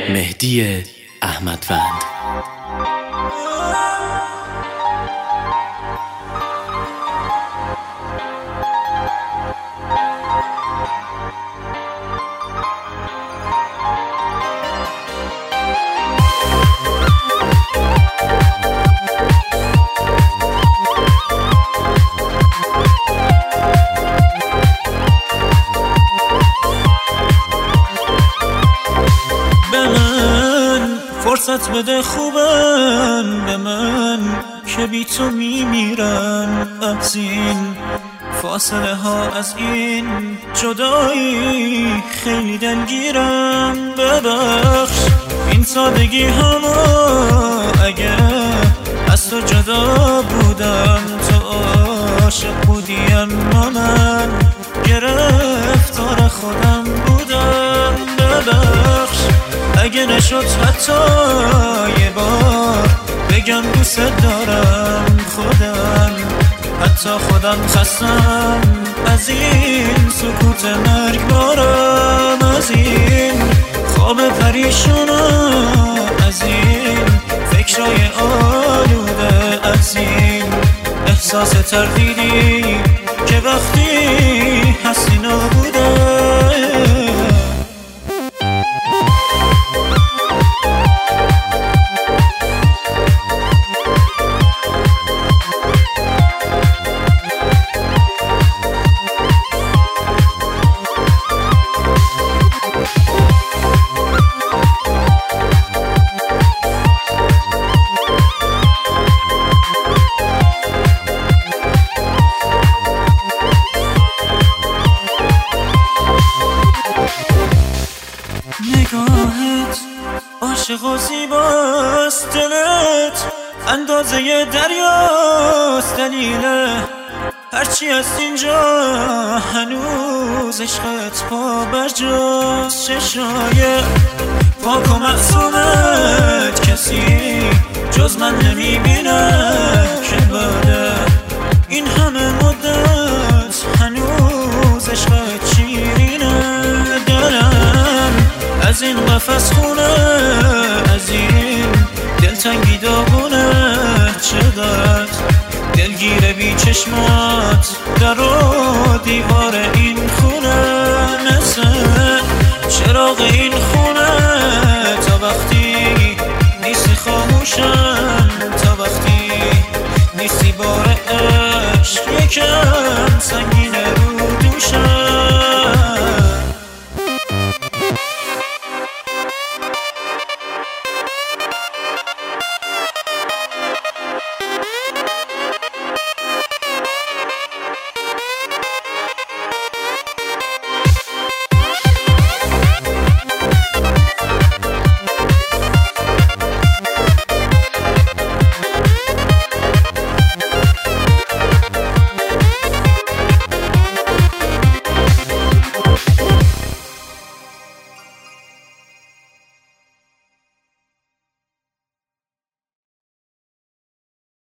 مهدی احمدوند. فرصت بده خوبم به من که بی تو میمیرم، از این فاصله ها، از این جدایی خیلی دلگیرم. ببخش این سادگی همو اگه از تو جدا بودم، تو عاشق بودی اما من گرفتار خودم بودم. ببخش اگه نشد حتی یه بار بگم دوست دارم، حتی خودم خستم از این سکوت مرگبارم، از این خواب پریشونم، از این فکرای آلوده، از این احساس تردیدی که وقتی هستی نابوده. نگاهت عاشق و زیباست، دلت اندازه دریاست، دلیل هرچی از اینجا هنوز عشقت پا برجاست. چشای پاک و معصومت کسی جز من نمیبینه که بعد این همه مدت هنوز عشقت شیرینه. از این قفس خونه، از این دلتنگی داغونه، چقدر دلگیر بی چشمات در و دیوار این خونه، مثل چراغ این خونه تا وقتی نیستی خاموشم، تا وقتی نیستی بار عشق یکم سنگینه رو دوشم.